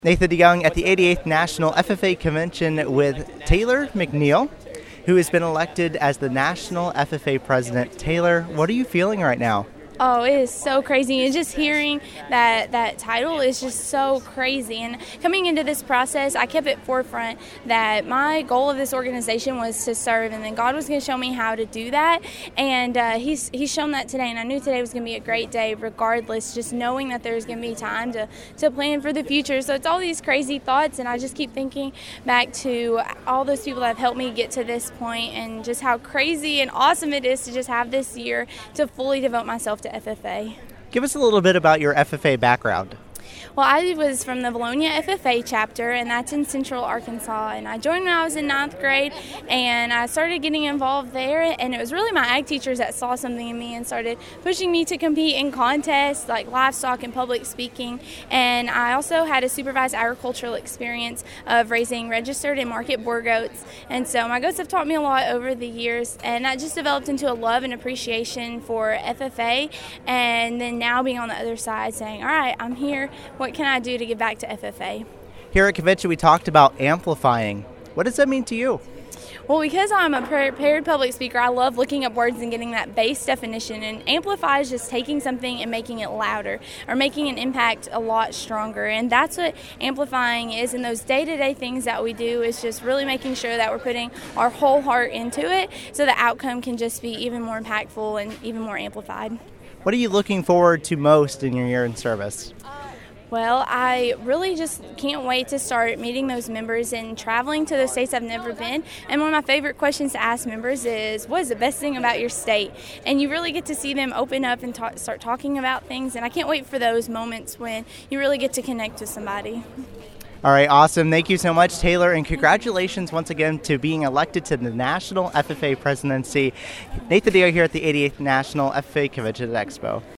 Nathan DeYoung at the 88th National FFA Convention with Taylor McNeil, who has been elected as the National FFA President. Taylor, what are you feeling right now? Oh, it is so crazy. And just hearing that title is just so crazy. And coming into this process, I kept it forefront that my goal of this organization was to serve, and then God was going to show me how to do that. And He's shown that today. And I knew today was going to be a great day regardless, just knowing that there's going to be time to plan for the future. So it's all these crazy thoughts, and I just keep thinking back to all those people that have helped me get to this point and just how crazy and awesome it is to just have this year to fully devote myself to FFA. Give us a little bit about your FFA background. Well, I was from the Bologna FFA chapter, and that's in Central Arkansas. And I joined when I was in 9th grade, and I started getting involved there. And it was really my ag teachers that saw something in me and started pushing me to compete in contests like livestock and public speaking. And I also had a supervised agricultural experience of raising registered and market boar goats. And so my goats have taught me a lot over the years, and that just developed into a love and appreciation for FFA. And then now being on the other side saying, all right, I'm here. What can I do to give back to FFA? Here at convention, we talked about amplifying. What does that mean to you? Well, because I'm a prepared public speaker, I love looking up words and getting that base definition. And amplify is just taking something and making it louder or making an impact a lot stronger. And that's what amplifying is. And those day-to-day things that we do is just really making sure that we're putting our whole heart into it so the outcome can just be even more impactful and even more amplified. What are you looking forward to most in your year in service? Well, I really just can't wait to start meeting those members and traveling to those states I've never been. And one of my favorite questions to ask members is, what is the best thing about your state? And you really get to see them open up and start talking about things. And I can't wait for those moments when you really get to connect with somebody. All right, awesome. Thank you so much, Taylor, and congratulations once again to being elected to the National FFA Presidency. Nathan DeYoung here at the 88th National FFA Convention at Expo.